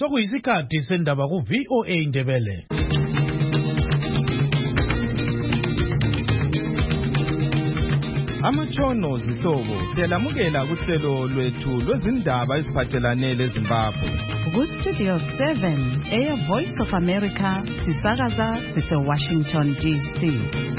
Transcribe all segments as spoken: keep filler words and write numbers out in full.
Sokuyisikhathi sendaba ku V O A Indebele. Amatshono zihlobo siyalamukela kuhlelo lwethu lwezindaba eziphathelane leZimbabwe. Ku Studio seven, Air Voice of America, sisakaza sise Washington D C.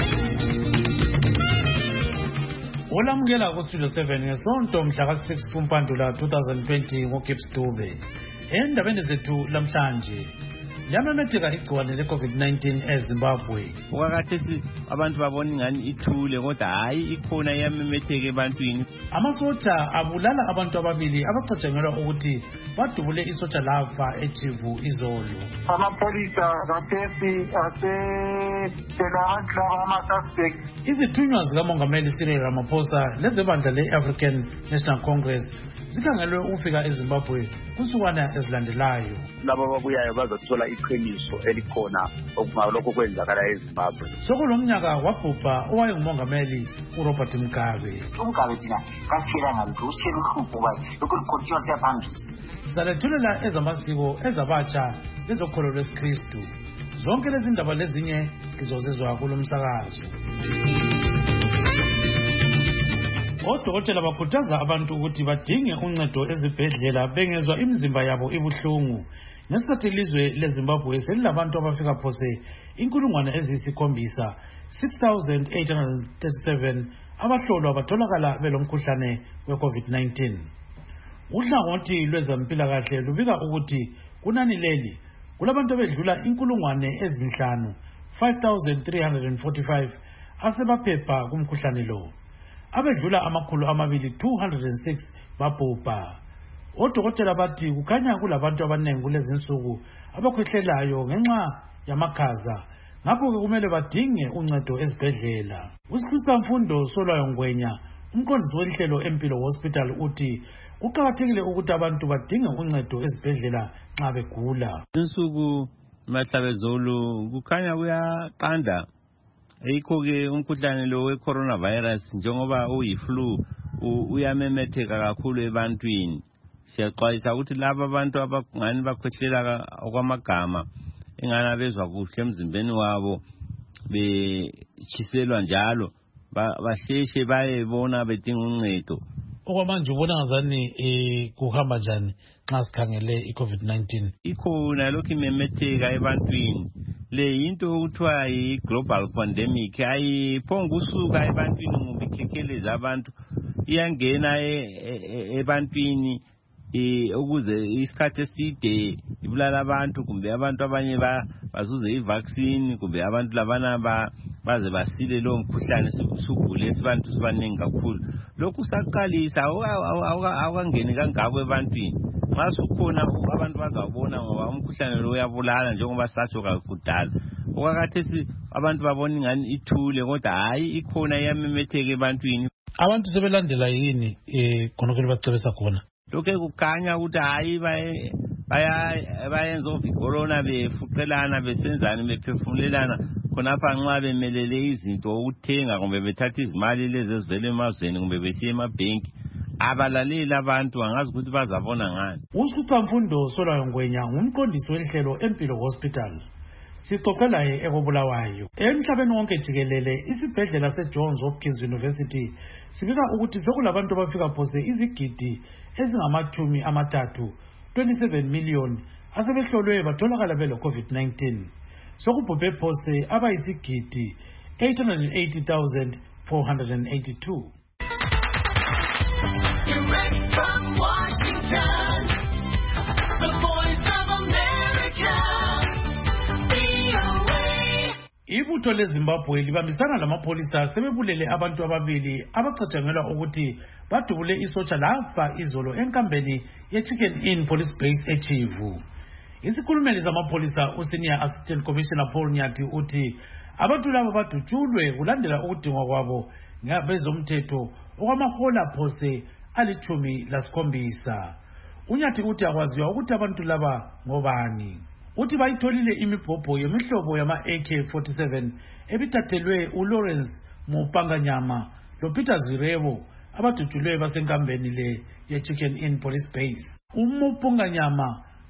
Olamukela ku Studio seven ngesonto mhla ka six kuMpandula twenty twenty ngoGibbs Dube. Endabeni zethu lamhlanje yamemetheka igciwane le COVID nineteen eZimbabwe. Ukakathesi abantu babona ingani ithule kodwa hayi ikhona yamemetheka ebantwini. Amasotsha abulala abantu ababili abacatshangelwa ukuthi badubule isotsha lafa eThivu izolo. Amapolisa kathesi ase selahla ama-suspect. Izithunywa zikamongameli Cyril Ramaphosa lezebandla le-African National Congress zikhangelwe ukufika eZimbabwe kunsukwana ezilandelayo. Labo ababuyayo bazothola iqiniso elikhona okungalokho kwenzakala eZimbabwe. Sokulomnyaka wabhubha owayengumongameli uRobert Mugabe. uMugabe thina kasifela ngalutho usifela uhlupho kwaye lokho likhontiwa siyaphambili. Salethulela ezamasiko ezabatsha lezokholo lwesikristu. Zonke lezi ndaba lezinye ngizozizwa kulomsakazo. Odokotela bakhuthaza abantu ukuthi badinge uncedo ezibhedlela bengezwa imizimba yabo ibuhlungu. Ngesikhathi ilizwe leZimbabwe selilabantu abafika phose inkulungwane eziyisikhombisa six thousand eight hundred thirty-seven abahlolwa batholakala belomkhuhlane we-COVID nineteen. Uhlangothi lwezempilakahle lubika ukuthi kunani leli kulabantu abedlula inkulungwane ezinhlanu five thousand three hundred forty-five asebaphepha kumkhuhlane lo. Abedlula amakhulu amabili two hundred six babhubha. Odokotela bathi kukhanya kulabantu abanengi kulezi insuku abakhwehlelayo ngenxa yamakhaza, ngakho kumele badinge uncedo ezibhedlela. Usikhristo Mfundo Solwayo Ngwenya, umqondisi wenhlelo Empilo Hospital, uthi kuqakathekile ukuthi abantu badinge uncedo ezibhedlela nxa begula. Insuku mahlabezolu kukhanya kuyaqanda. Eyikho-ke umkhuhlane lo we-coronavirus njengoba uyi-flu uyamemetheka kakhulu ebantwini. Siyaxwayisa ukuthi laba abantu abangani bakhwehlela okwamagama engani abezwa kuhle emzimbeni wabo bechiselwa njalo bahleshe bayebona bedinga uncedo. Okwamanje ubona ngazani eh kuhamba njani nxa sikhangele i-COVID nineteen? Ikhona lokhu imemetheka ebantwini. Le into okuthiwa yi-global pandemic ayiphonga usuka ebantwini ngoba ikhekheleza abantu, iyangena ebantwini ukuze isikhathi eside ibulala abantu, kumbe abantu abanye bazuze i-vaccine, kumbe abantu labana baze basile lo mkhuhlane sugule esibantu sibaningi kakhulu. Lokhu saqalisa awukangeni kangako ebantwini. Nxa sukhona abantu bazawubona ngoba umkhuhlane lo uyabulala njengoba satsho kakudala. Okakathesi abantu babona ingani ithule kodwa hayi ikhona yamemetheka ebantwini. Abantu sebelandela yini eh khona ke bacebisa khona? Lokho kukhanya ukuthi hayi baya bayenza ovicorona befuqelana besenzana bephefumulelana khonapha nxa bemelele izinto ukuthenga kumbe bethatha izimali lezi ezivela emazweni kumbe besiya emabhenki. Abalaleli abantu angazi ukuthi bazabona ngani. Usikhristo Mfundo Solwayo Ngwenya ngumqondisi wenhlelo Empilo Hospital. Sixoxela laye ekobulawayo. Emhlabeni wonke jikelele isibhedlela seJohns Hopkins University sibika ukuthi sokulabantu abafika phose izigidi ezingamathumi amathathu twenty-seven million asebehlolwe batholakala belo COVID nineteen. Sokubhubhe phose abayisigidi eight hundred eighty thousand four hundred eighty-two. Direct from Washington, the voice of America, V O A. Ibutho leZimbabwe libambisana lamapolisa sebebulele abantu ababili abacatshangelwa ukuthi badubule isotsha lafa izolo enkambeni ye-Chicken Inn Police Base eThivu. Isikhulumeli zamapolisa uSenior Assistant Commissioner Paul Nyati uthi abantu laba badutshulwe kulandela ukudingwa kwabo ngabezomthetho okwamahola phose alithumi lasikhombisa. Unyati uthi akwaziwa ukuthi abantu laba ngobani. Uthi bayitholile imibhobho yemihlobo yama-A K forty-seven ebithathelwe uLawrence Mupanganyama loPeter Zirebo abadutshulwe basenkambeni le ye-Chicken Inn Police Base. Umupanganyama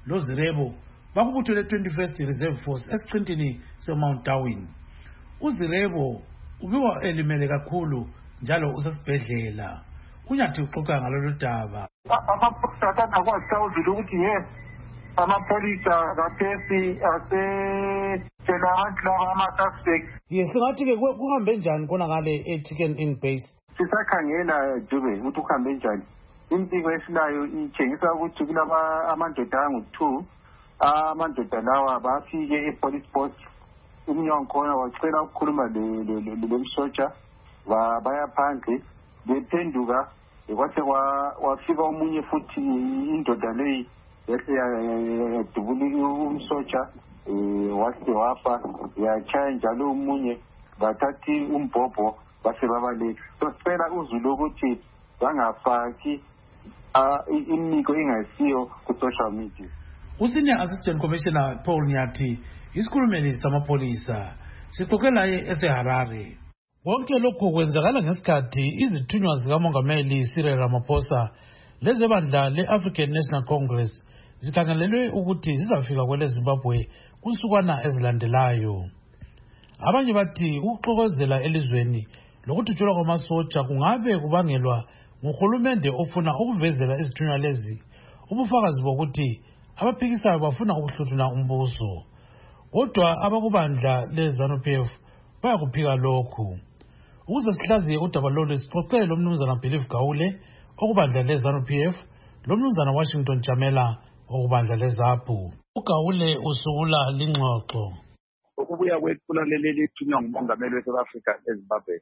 loZirebo bakubuthele twenty-first Reserve Force esiqintini seMount Darwin. uZirebo ubiwa elimele kakhulu njalo usesibhedlela. uNyathi uxoxa ngalolu daba. Amaphoyisa athanda kwahlawuzile ukuthi yes amapholisa kaphesi asetshela abantu laba ama-suspects. Yes, singathi ke kuhambe njani khona ngale e-Chicken Inn base? Sisakhangela Dube ukuthi kuhambe njani. Impiko esilayo itshengisa ukuthi kulaba amadoda angu-two. Amadoda lawa bafike e-police post. Umnyango khona wacela ukukhuluma lomsotsha baya phandle bephenduka kwathi wafika omunye futhi indoda leyi yadubula umsotsha wase wafa yatshaya njalo omunye bathathi umbhobho base babaleka. So sicela uzulu ukuthi bangafaki imiko ingasiyo ku-social media. Usenior Assistant Commissioner Paul Nyathi isikhulumeli samapolisa sixoxe laye eseHarare. Konke lokhu kwenzakala ngesikhathi izithunywa zikamongameli Cyril Ramaphosa lezebandla le-African National Congress zikhangelelwe ukuthi zizafika kwele Zimbabwe kunsukwana ezilandelayo. Abanye bathi ukuxokozela elizweni lokuthutshulwa kwamasotsha kungabe kubangelwa nguhulumende ofuna ukuvezela izithunywa lezi ubufakazi bokuthi abaphikisayo bafuna ukuhluthuna umbuso. Kodwa abakubandla le-ZANU-P F bayakuphika lokhu. Ukuze sihlaziye udaba lolu sixoxele lomnumzana Believe Gawule okubandla le-ZANU-P F lomnumzana Washington Jamela okubandla le-ZAPU. uGawule usukula lingxoxo. Ukubuya kwethula leli lithunywa ngumongameli we-South Africa eZimbabwe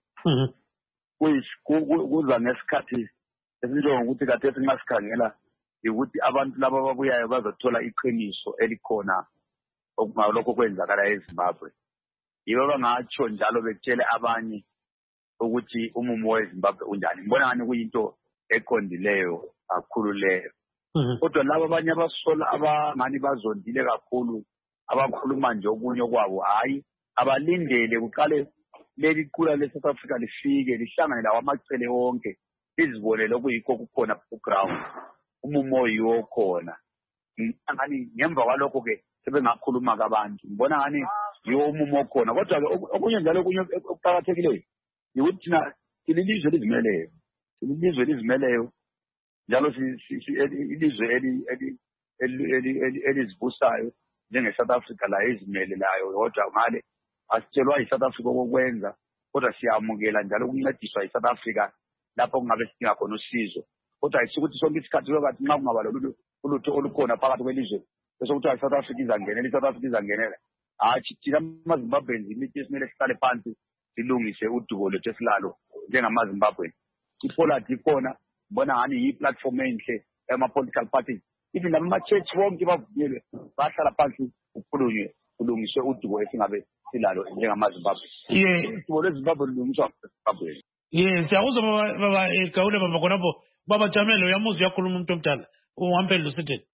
kuza ngesikhathi esinjengokuthi kade sinxa sikhangela ukuthi abantu laba ababuyayo bazothola iqiniso elikhona okungalokho kwenzakala eZimbabwe. Yibo bangatsho njalo betshele abanye ukuthi umumo weZimbabwe unjani. Ngibona ngani kuyinto eqondileyo kakhulu leyo. Kodwa laba abanye abasola abangani bazondile kakhulu abakhuluma nje okunye kwabo hayi abalindele kuqale leli qula le-South Africa lifike lihlangane lawo amacele wonke izibone lokuyikho kukhona ku-ground umumo yiwo khona. Ngani ngemva kwalokho ke sebengakhuluma kabantu ngibona ngani yiwo umumo okhona. Kodwa ke okunye njalo okunye okuqakathekileyo ukuthi thina ilizwe elizimeleyo ilizwe elizimeleyo njalo ilizwe elizibusayo njenge-South Africa la ezimelelayo kodwa ngale asitshelwa yi-South Africa okwenza kodwa siyamukela njalo ukuncediswa yi-South Africa lapho kungabe sidinga khona usizo. Kodwa ayisukuthi sonke isikhathi sokathi nxa kungaba lolutho olukhona phakathi kwelizwe bese kuthiwa i-South Africa izangenela i-South Africa izangenela. Hatshi thina amaZimbabweans imithi esimele sihlale phansi silungise udubo lwethu esilalo njengamaZimbabwe. Ipolitiki ikhona ngibona ngani yi-platform enhle yama-political parties. Even ama-church bonke bavuyelwe bahlala phansi kukhulunywe kulungiswe udubo esingabe silalo njengamaZimbabwe. Udubo lweZimbabwe lulungiswa eZimbabwe. Yes, siyakuzwa baba baba Gawule baba khonapho baba Jamelo uyamuzwa uyakhuluma umuntu omdala uhampeli lusitheni.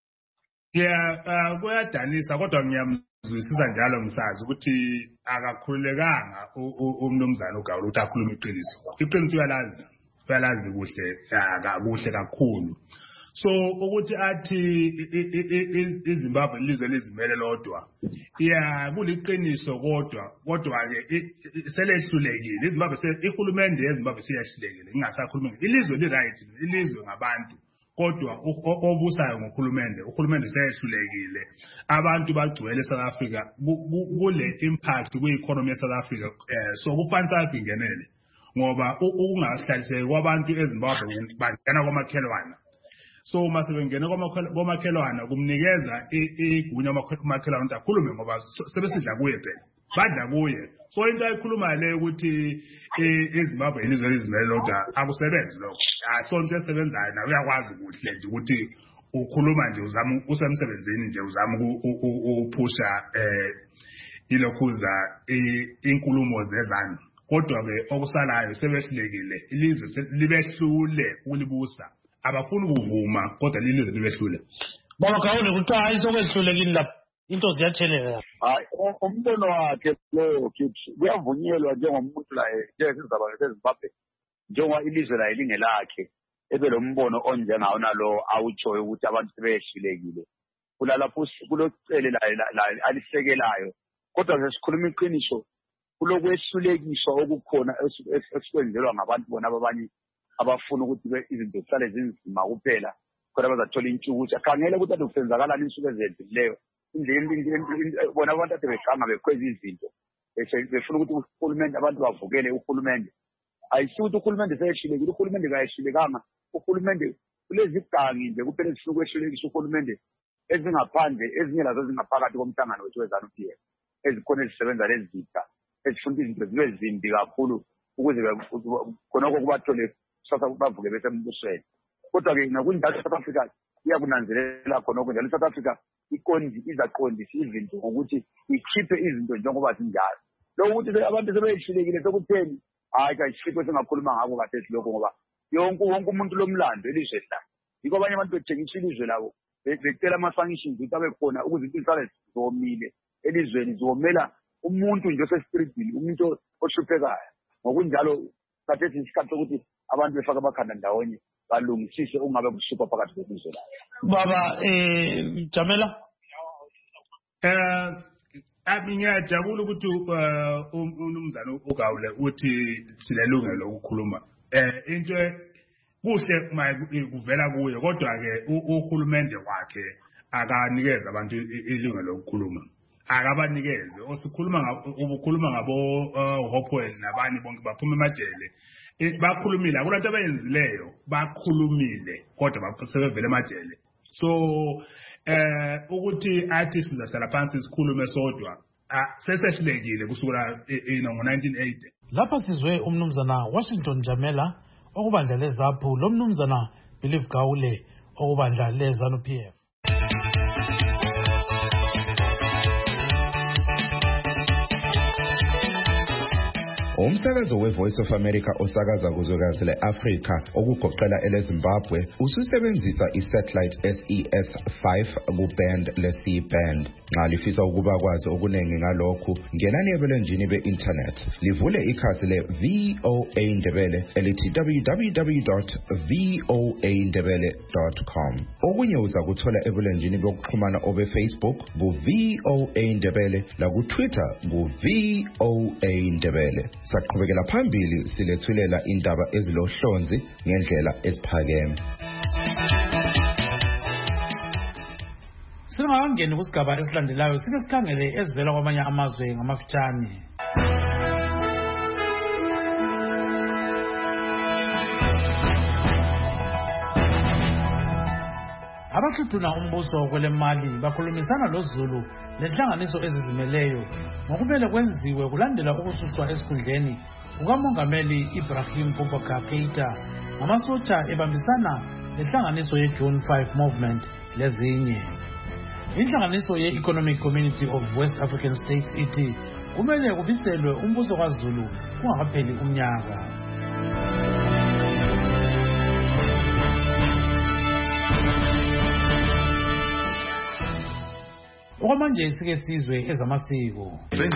Yeah, kuyadanisa kodwa ngiyamzwisisa njalo ngisazi ukuthi akakhululekanga umnumzana uGawule ukuthi akhulume iqiniso. Iqiniso uyalazi uyalazi kuhle kakuhle kakhulu. So ukuthi athi iZimbabwe ilizwe lizimele lodwa yeah kuliqiniso kodwa kodwa ke selehlulekile iZimbabwe ihulumende yeZimbabwe siyahlulekile ingasakhuluma ilizwe li right ilizwe ngabantu kodwa obusayo ngokhulumende uhulumende seyehlulekile abantu bagcwele eSouth Africa kule impact kwi-economy yeSouth Africa so kufanele ingenele ngoba ukungahlaliseki kwabantu eZimbabwe bangena kwamakhelwana. So mase bengena kwamakhelwana kumnikeza igunya kwamakhelwana ukuthi akhulume ngoba sebesidla kuye phela badla kuye. So into ayikhuluma le ukuthi iZimbabwe ilizwe elizimele lodwa akusebenzi lokho. Asonto esebenzayo nawe uyakwazi kuhle nje ukuthi ukhuluma nje uzama usemsebenzini nje uzama ukuphusha eh ilokhuza inkulumo zezanu. Kodwa ke okusalayo sebehlulekile ilizwe libehlule ukulibusa. Abafuna ukuvuma kodwa lilizwe libehlule. Baba Gawule kuthiwa ayisokwehlulekile lapha into ziyatshelela. Hayi umbono wakhe lo kithi kuyavunyelwa njengomuntu la njengezizaba zeZimbabwe njengoba ilizwe la lingelakhe ebe lo mbono onjengawo nalo awutshoyo ukuthi abantu sebehlulekile kulalapho kulocele la alisekelayo kodwa nje sikhuluma iqiniso kulokwehlulekiswa okukhona esikwenzelwa ngabantu bona abanye abafuna ukuthi izinto zihlale zinzima kuphela kodwa bazathola intshukuthi akhangele ukuthi ade kusenzakalani insuku ezedluleyo indlela bona abantu ade behlanga bekhweza izinto befuna ukuthi uhulumende abantu bavukele uhulumende ayisuthi ukuthi uhulumende seyeshilekile uhulumende kayeshilekanga uhulumende kulezi gangi nje kuphela sifuna ukwehlulekisa uhulumende ezingaphandle ezinye lazo zingaphakathi komhlangano wethu wezanu P F ezikhona ezisebenza lezi zitha ezifunda izinto zibe zimbi kakhulu ukuze khonoko kubathole kusasa bavuke bese embusweni kodwa-ke nakundawo South Africa iyakunanzelela khonoko njalo South Africa ikondi izaqondisa izinto ngokuthi ikhiphe izinto njengoba zinjalo lokho ukuthi abantu sebeyishilekile sokutheni hayi kayikhiphe singakhuluma ngako kade silokho ngoba yonke wonke umuntu lomlando elizwe la yiko abanye abantu bethengisa ilizwe labo becela ama-sanctions ukuthi abe khona ukuze izitshala zomile elizweni zomela umuntu nje osestreetini umuntu oshuphekayo ngokunjalo kathethi isikhathi sokuthi abantu befaka amakhanda ndawonye balungisise ungabe kushupha phakathi kwelizwe la baba eh Jamela eh ami ngiyajabula ukuthi umnumzana uGawule uthi silelungelo ukukhuluma eh into kuhle maye kuvela kuye kodwa ke uhulumende wakhe akanikeza abantu ilungelo lokukhuluma akabanikeze osikhuluma ubukhuluma ngabo Hopewell nabanye bonke baphuma emajele bakhulumile akulanto abayenzileyo bakhulumile kodwa basebevele emajele so eh ukuthi athi sizahlala phansi sikhulume sodwa sesehlekile kusukela ngo nineteen eighty lapha sizwe umnumzana Washington Jamela okubandla lezaphu lo mnumzana Believe Gawule okubandla lezanu P F Umsakazo we-Voice of America osakaza kuzwekazi le-Afrika okugoqela ele-Zimbabwe ususebenzisa i-satellite S E S five ku-band le-C band. Nxa lifisa ukuba kwazi okuningi ngalokhu, ngenani ebulenjini be-internet. Livule ikhasi le-V O A Ndebele elithi w w w dot v o a ndebele dot com. Okunye uza kuthola ebulenjini bokuxhumana obe-Facebook ku-V O A Ndebele laku-Twitter ku-V O A Ndebele. Saqhubekela phambili silethulela indaba ezilohlonzi ngendlela eziphakeme. Singakangeni kusigaba esilandelayo sike sikhangele ezivela kwamanye amazwe ngamafitshane. Abahluthuna umbuso kwelemali bakhulumisana noZulu lehlanganiso ezizimeleyo ngokumele kwenziwe kulandela ukususwa esikhundleni kukamongameli Ibrahim Boubacar Keita ngamasotsha ebambisana lehlanganiso ye-June five movement lezinye. Inhlanganiso ye-Economic Community of West African States ithi kumele kubiselwe umbuso kwaZulu kungakapheli umnyaka. Okwamanje sike sizwe ezamasiko.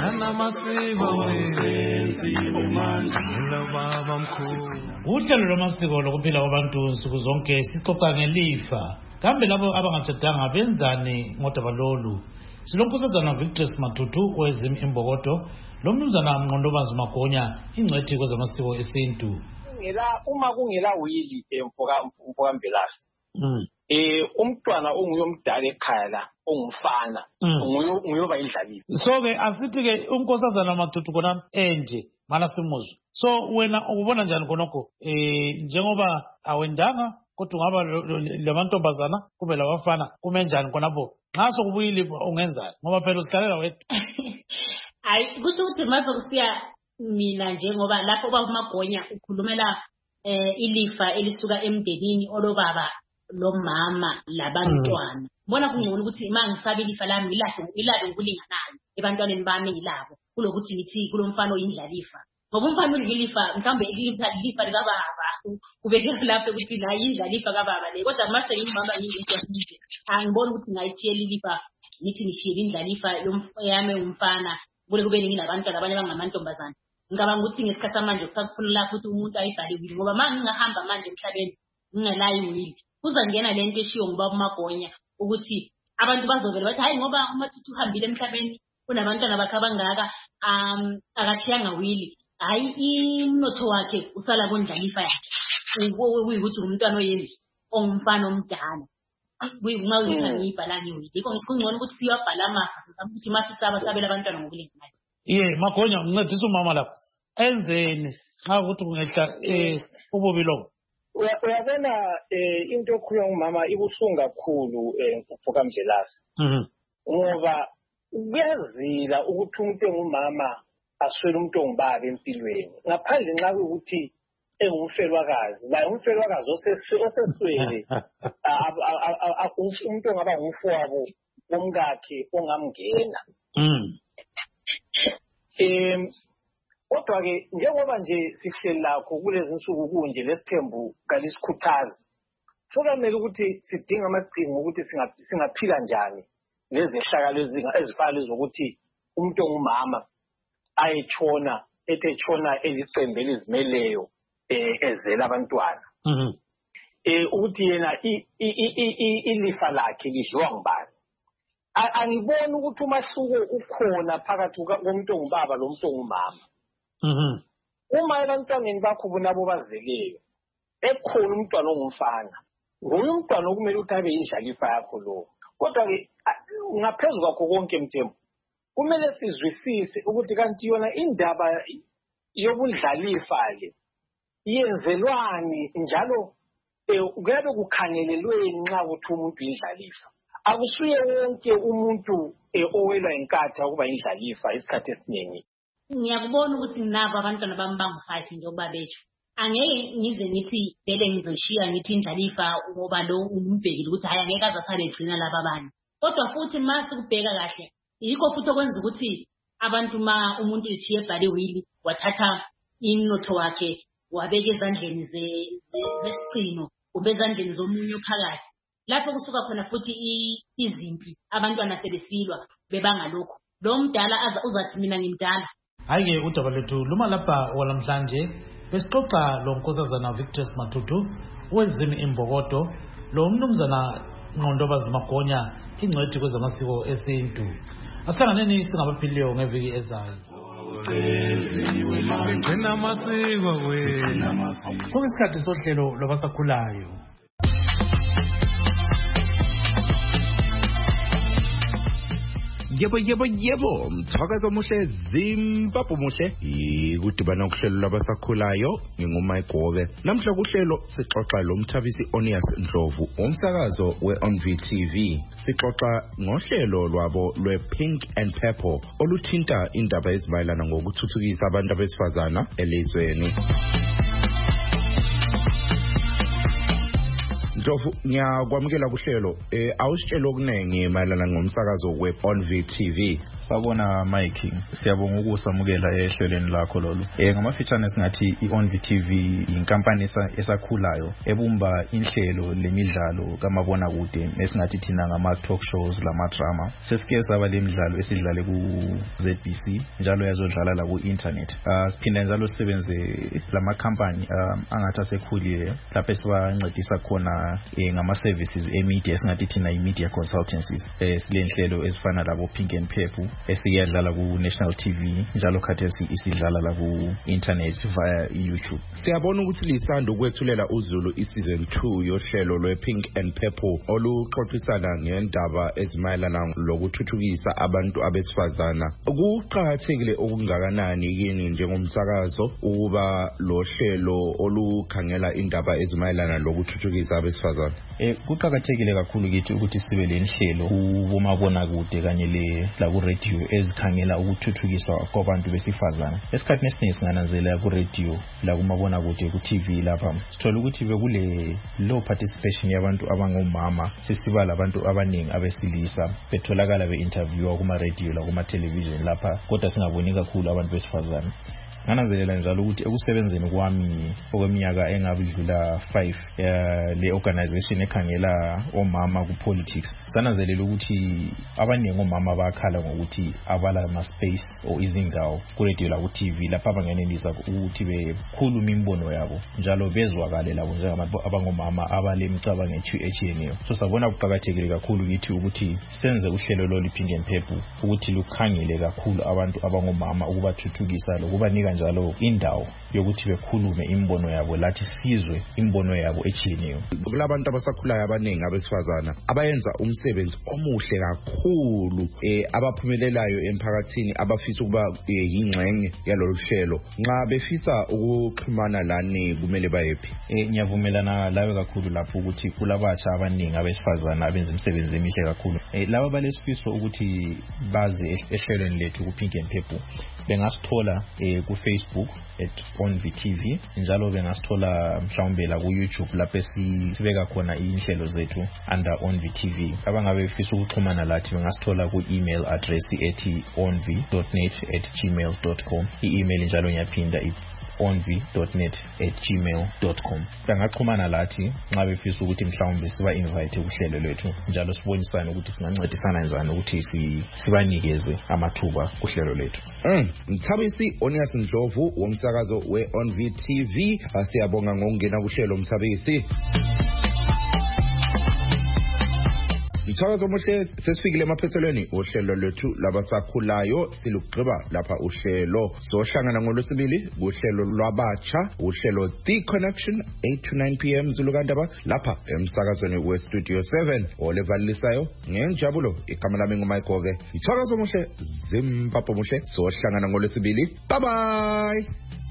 Uhlelo lwamasiko lokuphila kwabantu nsuku zonke sixoxa ngelifa. Kambe labo abangatshadanga benzani ngodaba lolu? Silonkosazana Victor Matutu owezim imbokodo, lo mnumzana Mnqondobazi Magonya ingcwethi kwezamasiko esintu. Ngela uma kungela wili emfoka mfoka Mbelasi. Mm. Eh umntwana onguyomdala ekhaya la ongumfana nguyoba indlalile. So ke asithi ke unkosazana Matutu kona enje mana simuzwe. So wena ubona njani konoko eh njengoba awendanga kodwa ngaba lamantombazana kube labafana kumenjani konapho nxa sokubuyile ungenzani ngoba phela usihlalela wethu. Hayi kusho ukuthi mase kusiya mina njengoba lapho bakumagonya ukhulumela eh ilifa elisuka emndenini olobaba lo mama labantwana. Bona kungcono ukuthi ima ngisabe ilifa lami ilahle ilahle ngokulinganayo ebantwaneni bami ilabo kulokuthi ngithi kulomfana oyindlalifa. Ngoba umfana udlilifa mhlambe ilifa ilifa lika baba kubekela lapho ukuthi la indlalifa kababa le kodwa mase ngimama yindlela nje angibona ukuthi ngayithiyela ilifa ngithi ngishiyela indlalifa yami umfana kule kube ningi labantwana abanye bangamantombazana. Ngicabanga ukuthi ngesikhathi manje kusakufunela lapho ukuthi umuntu ayibhale wili ngoba manje ngingahamba manje emhlabeni ngingelayi wili kuzangena lento eshiyo ngoba uMagonya ukuthi abantu bazovela bathi hayi ngoba uMathutu uhambile emhlabeni unabantwana bakhe abangaka um akathiyanga wili hayi inotho wakhe usala kondlalifa yakhe uyikuthi umntwana oyendli ongumfana omdala kuyima ukuthi ngiyibhala ngiwili yiko ngicungcona ukuthi siyabhala amafa sizama ukuthi masisaba sabela abantwana ngokulinganayo. Ye Magonya uncedisa umama lapho enzeni xa ukuthi kungehla eh ububi lo. Uyabona eh into okukhulunywa ngumama ibuhlungu kakhulu eh uvuka Mdlelasi. Mhm. Ngoba kuyazila ukuthi umuntu engumama aswele umuntu ongubaba empilweni ngaphandle nxa ukuthi engumfelwakazi la umfelwakazi oseswele umuntu ongaba ngumfowabo womkakhe ongamngena. Mhm. Em kodwa ke njengoba nje sihleli lakho kulezi nsuku kunje lesithembu kalisikhuthazi sokamele ukuthi sidinga amaqhinga ukuthi singaphila njani lezehlakalo ezifana lezokuthi umuntu ongumama ayetshona ethetshona eliqembe elizimeleyo eh ezela abantwana. Mhm. Eh ukuthi yena ilifa lakhe lidliwa ngubani. Angiboni ukuthi umahluko ukhona phakathi komuntu ongubaba lo muntu ongumama. Mhm. Uma abantwaneni bakho bonabo bazeleyo ekhona umntwana ongumfana nguye umntwana okumele ukuthi abe indlalifa yakho lo. Kodwa ke ngaphezulu kwakho konke Mthembu kumele sizwisise ukuthi kanti yona indaba yobundlalifa le yenzelwani njalo kuyabe kukhangelelweni nxa ukuthi umuntu indlalifa. Akusuye wonke umuntu owelwa inkatha ukuba indlalifa isikhathi esiningi. Ngiyakubona ukuthi nabo abantwana bami bangu-five njengoba bethu angeke ngize ngithi vele ngizoshiya ngithi indlalifa ngoba lo umbhekile ukuthi hayi angeke aze asale egcina laba abanye. Kodwa futhi mase kubheka kahle yikho futhi okwenza ukuthi abantu ma umuntu ethiye ebhale wili wathatha inotho wakhe wabeka ezandleni zesicino kumbe ezandleni zomunye phakathi lapho kusuka khona futhi izimpi abantwana sebesilwa bebangalokho lo mdala uzathi mina ngimdala. Hayi ke udaba lethu luma lapha olamhlanje besixoxa lo nkosazana Victor Mathutu wezini imbokodo lo mnumzana Nqondobazi Magonya ingcwethi kwezamasiko esintu. Asihlangane singabaphiliyo ngeviki ezayo. Gcina amasiko wena. Kuyisikhathi sohlelo lwabasakhulayo. Yebo yebo yebo mthakazo muhle Zimbabwe muhle ikudibana ukuhlelo labasakhulayo ngingumike Gobe namhla kuhlelo sixoxa lo mthabisi Onias Ndlovu umsakazo weOn V T V sixoxa ngohlelo lwabo lwePink and Purple oluthinta indaba ezimayelana ngokuthuthukisa abantu abesifazana elizweni. Ndlovu ngiyakwamukela kuhlelo eh awusitshela okunenge mayelana ngomsakazo weOn V T V. Sabona Mike siyabonga ukusamukela ehlelweni lakho lolu. Eh ngamafitshane singathi iOn V T V inkampani esakhulayo ebumba inhlelo lemidlalo kamabona kude esingathi thina ngama talk shows lama drama. Sesike saba lemidlalo esidlale ku Z B C njalo yazodlala la ku internet. Ah siphinda njalo sisebenze lama company angathi asekhulile lapho sibancedisa khona eh ngama services emedia esingathi thina imedia consultancies. Eh silenhlelo ezifana labo Pink and Purple esiyadlala ku National T V njalo khathesi isidlala la ku internet via YouTube. Siyabona ukuthi lisanda ukwethulela uZulu iseason two yohlelo lwePink and Purple oluxoxisana ngendaba ezimayelana lokuthuthukisa abantu abesifazana. Ukuqhakathekile okungakanani yini njengomsakazo ukuba lo hlelo olukhangela indaba ezimayelana lokuthuthukisa abesifazana? Eh kuqhakathekile kakhulu kithi ukuthi sibe lenhlelo kubomabona kude kanye le la ku radio ezikhangela ukuthuthukiswa kwabantu besifazana. Esikhathini esiningi singananzela ku radio la kumabona kude ku T V lapha sithola ukuthi bekule low participation yabantu abangomama sisiba labantu abaningi abesilisa betholakala be interview kuma radio la kuma television lapha kodwa singaboni kakhulu abantu besifazana. ngananzelela njalo ukuthi ekusebenzeni kwami okweminyaka engabidlula five le organization ekhangela omama ku politics sananzelela ukuthi abaningi omama bakhala ngokuthi abala ama space or izindawo ku radio la ku T V lapha abangenelisa ukuthi bekhuluma imbono yabo njalo bezwakale labo njengabantu abangomama abale imicabango etshiyeneyo. So sabona kuqakathekile kakhulu kithi ukuthi senze uhlelo lo liphinde mphephu ukuthi lukhangele kakhulu abantu abangomama ukubathuthukisa lokubanika njalo indawo yokuthi bekhulume imbono yabo lathi sizwe imbono yabo etshiyeneyo. Kulabantu abasakhulayo abaningi abesifazana abayenza umsebenzi omuhle kakhulu eh abaphumelelayo emphakathini abafisa ukuba yingxenye yalolu hlelo. Nxa befisa ukuxhumana lani kumele bayephi? Eh ngiyavumelana lawe kakhulu lapho ukuthi kulabatsha abaningi abesifazana abenza umsebenzi emihle kakhulu. Eh laba balesifiso ukuthi baze ehlelweni lethu ku Pink and Purple bengasithola eh ku Facebook at on V T V njalo bengasithola mhlawumbe la ku YouTube lapho sibeka khona inhlelo zethu under on V T V. Abangabe befisa ukuxhumana lathi bengasithola ku email address ethi onv dot net at gmail dot com. I-email njalo ngiyaphinda onv dot net at gmail dot com. Bangaxhumana lathi nxa befisa ukuthi mhlawumbe siba invite kuhlelo lethu njalo sibonisane ukuthi singancedisana kanjani ukuthi sibanikeze amathuba kuhlelo lethu. Mm, Mthabisi Onias Ndlovu womsakazo we On V T V asiyabonga ngokungena kuhlelo Mthabisi. Mthakazo omuhle sesifikile emaphethelweni ohlelo lethu labasakhulayo silugqiba lapha uhlelo sohlangana ngolwesibili kuhlelo lwabatsha uhlelo The Connection eight to nine p m Zulukandaba lapha emsakazweni we Studio seven olevalisayo ngenjabulo igama lami nguMayigoke. Mthakazo omuhle Zimbabwe muhle sohlangana ngolwesibili. Bye bye.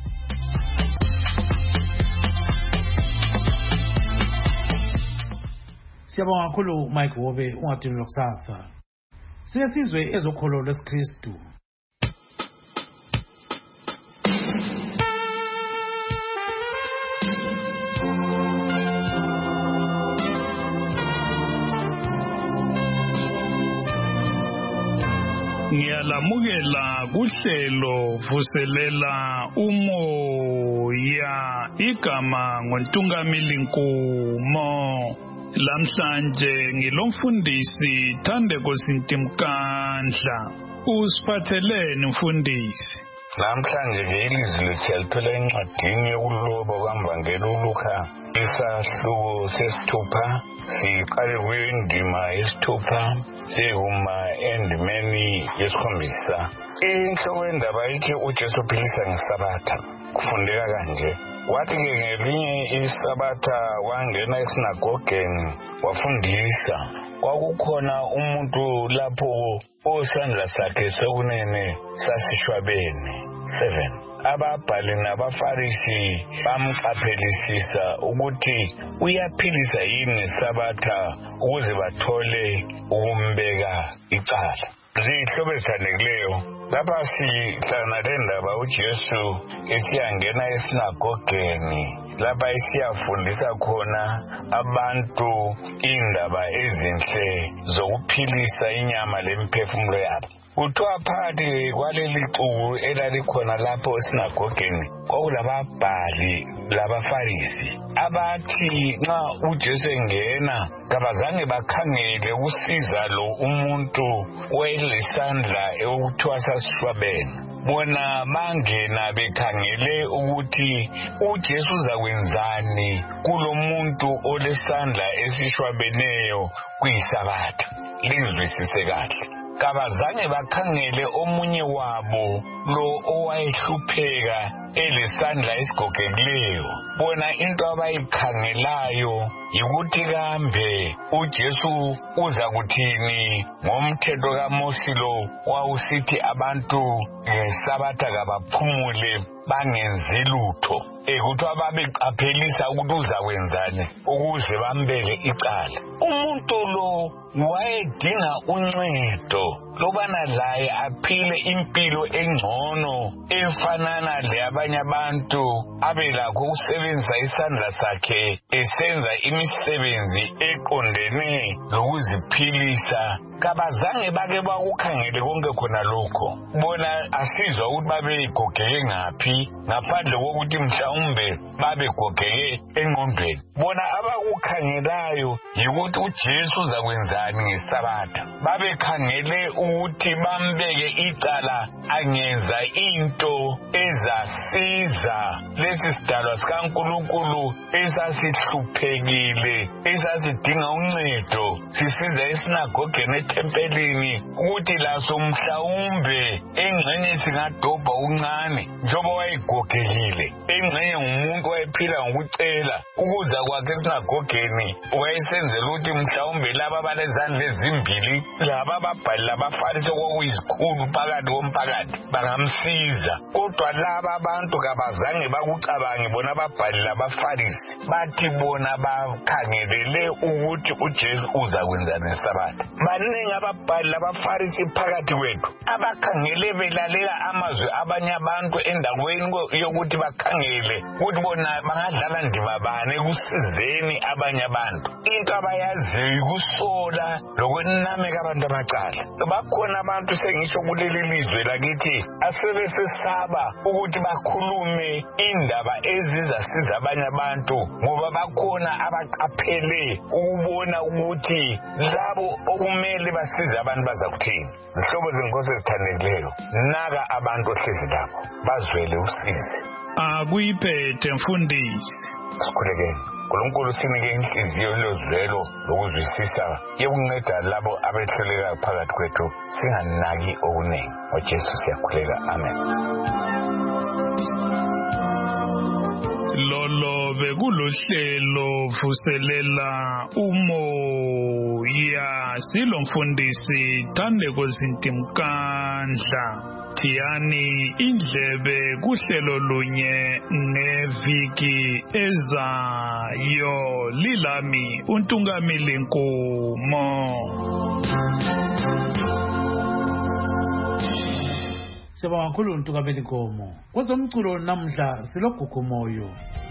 Siyabonga kakhulu Mike Wobe ungadini lokusasa. Siyesizwe ezokholo lesiKristu. Ngiyalamukela kuhlelo vuselela umoya igama ngontungamili Nkumo. Lamhlanje ngilomfundisi Thandeko Sintimkandla. Usiphatheleni mfundisi? Namhlanje ke ilizwi lethu yalithola encwadini yokuloba kaMvangeli uLuka isahluko sesithupha siqale kwindima yesithupha sikuma endimeni yesikhombisa. Inhloko yendaba ithi uJesu uphilisa ngeSabatha. Kufundeka kanje wathi ke ngelinye iSabatha wangena esinagogeni wafundisa. Kwakukhona umuntu lapho osandla sakhe sokunene sasishwabene. seven Ababhali nabaFarisi bamqaphelisisa ukuthi uyaphilisa yini ngeSabatha ukuze bathole ukumbeka icala. Zihlobo ezithandekileyo lapha sihlangana lendaba uJesu esiyangena esinagogeni lapha isiyafundisa khona abantu indaba ezinhle zokuphilisa inyama lemphefumulo yabo. Kuthiwa phakathi kwaleli xuku elalikhona lapho esinagogeni kwakulababhali labaFarisi abathi nxa uJesu engena kabazange bakhangele ukusiza lo umuntu wayelesandla ekuthiwa sasishwabene. Bona bangena bekhangele ukuthi uJesu uzakwenzani kulo muntu olesandla esishwabeneyo kuyiSabatha. Lingizwisise kahle. Kabazange bakhangele omunye wabo lo owayehlupheka elesandla esigogekileyo. Bona into abayikhangelayo yikuthi kambe uJesu uza kuthini ngomthetho kaMose lo wawusithi abantu ngeSabatha kabaphumule bangenzi lutho. Ekuthiwa babeqaphelisa ukuthi uzakwenzani ukuze bambeke icala. Umuntu lo wayedinga uncedo lobana laye aphile impilo engcono efanana le abanye abantu abelakho ukusebenza usebenzisa isandla sakhe esenza imisebenzi eqondene lokuziphilisa kabazange bake bakukhangele konke khona lokho bona asizwa ukuthi babegogeke ngaphi ngaphandle kokuthi mhlawumbe babegogeke engqondweni bona abakukhangelayo yikuthi uJesu uzakwenzani ngesabatha babekhangele ukuthi bambeke icala angenza into ezasiza lesi sidalwa sikaNkulunkulu esasihluphekile esasidinga uncedo sisiza esinagogeni etempelini ukuthi laso mhlawumbe engxenye singadobha uncane njengoba wayegogekile engxenye ngumuntu wayephila ngokucela ukuza kwakhe esinagogeni wayesenzela ukuthi mhlawumbe laba balezandla ezimbili laba ababhali labafarisi okwakuyizikhulu phakathi komphakathi bangamsiza kodwa laba abantu kabazange bakucabange bona ababhali labafarisi bathi bona bakhangelele ukuthi uJesu uzakwenzana ngesabatha baningi ababhali labafarisi phakathi kwethu abakhangele belalela amazwi abanye abantu endaweni yokuthi bakhangele ukuthi bona bangadlala ndima bani ekusizeni abanye abantu into abayaziyo ukusola lokwenameka abantu amacala bakhona abantu sengisho kuleli lizwe lakithi asebesesaba ukuthi bakhulume indaba ezizasiza abanye abantu ngoba bakhona abaqaphele ukubona ukuthi labo okumele basize abantu bazakuthini zihlobo zenkosi ezithandekileyo naka abantu ohlezi lapho bazwele usizi akuyiphethe mfundisi sikhulekeni uNkulunkulu sinike inhliziyo lozwelo lokuzwisisa yokunceda labo abehlulekayo phakathi kwethu singanaki okuningi ngoJesu siyakhuleka amen lolo bekulohlelo vuselela umoya silo mfundisi Thandeko Zintimkandla Thiyani indlebe kuhlelo lunye ngeviki ezayo lilami uNtungamili Nkumo Sibonga kakhulu uNtungamili Nkumo kwezomculo namhla silogugu moyo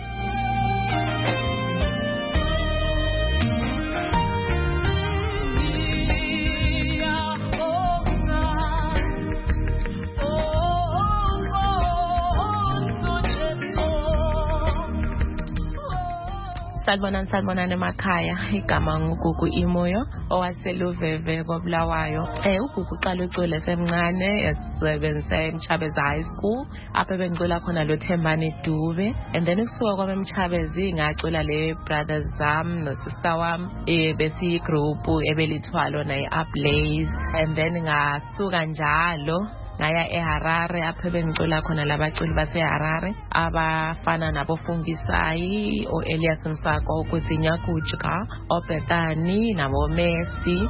Salbonani salbonani emakhaya igama nguGugu Imoyo owaseluveve koBulawayo eh uGugu uqala ucula esemncane esebenza eMchabeza High School apha bengicula khona lo Thembani Dube and then ukusuka kwami eMchabezi ngacula le brothers zam no sister wami eh besi group ebelithwalo na iUpblaze and then ngasuka njalo ngaya eHarare apha bengicula khona labaculi baseHarare abafana nabo Fungisayi o Elias Msako ukuzinya kujika oBethani nabo Messi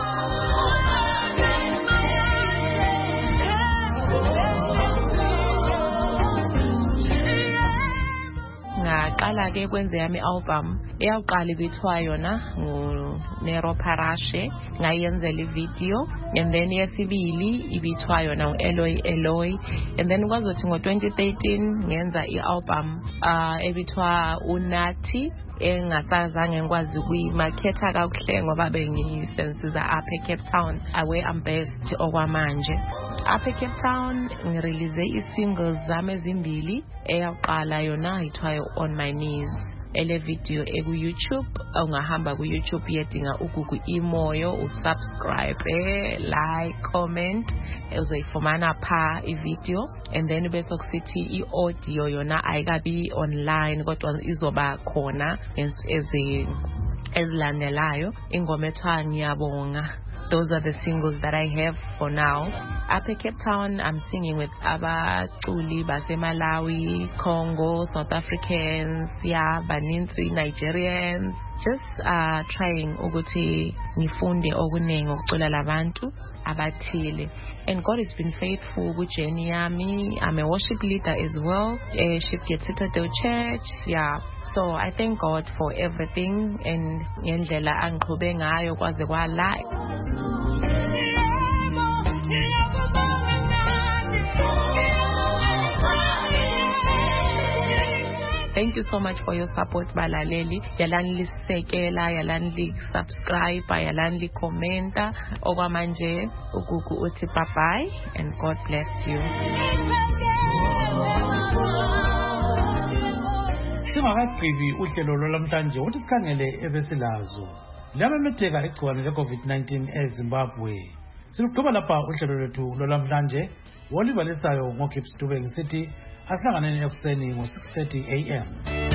ngaqala ke kwenze yami album eyaqala ibithwa yona Nero Parashe ngayenzela ivideo and then yesibili ibithwa yona uEloy Eloy and then kwazothi ngo twenty thirteen ngenza ialbum uh ebithwa Unathi engasazange ngikwazi kuyimarketa kakuhle ngoba bengisensiza apha eCape Town awe am best okwamanje apha eCape Town ngirelease isingles zami ezimbili eyaqala yona ithwayo On My Knees ele video eku YouTube ungahamba ku YouTube yedinga uGugu Imoyo usubscribe eh, like comment uzoyifumana pha ivideo and then bese kusithi iaudio yona ayikabi online kodwa izoba khona ezi ezilandelayo ingoma ethwa Ngiyabonga. Those are the singles that I have for now. Up at Cape Town, I'm singing with abaculi base Malawi, Congo, South Africans, yeah, baninzi Nigerians. Just uh, trying ukuthi ngifunde okuningi ukucula labantu abathile. And God has been faithful with Jenny Yami. I'm a worship leader as well. Uh, Shipgate Citadel Church. Yeah. So I thank God for everything. And ngendlela angiqhube ngayo kwaze kwala. thank you so much for your support balaleli. Yalani lisekela, yalani li subscribe, yalani li commenta. Okwamanje ugugu uthi bye bye and God bless you. Singakagqibi uhlelo lwalamhlanje uthi sikhangele ebesilazo. Lamemetheka igciwane le-COVID nineteen eZimbabwe. Silugqiba lapha uhlelo lwethu lwalamhlanje. Wolibalisayo ngoKips Dube ngisithi asilanganeni ekuseni ngo six thirty a m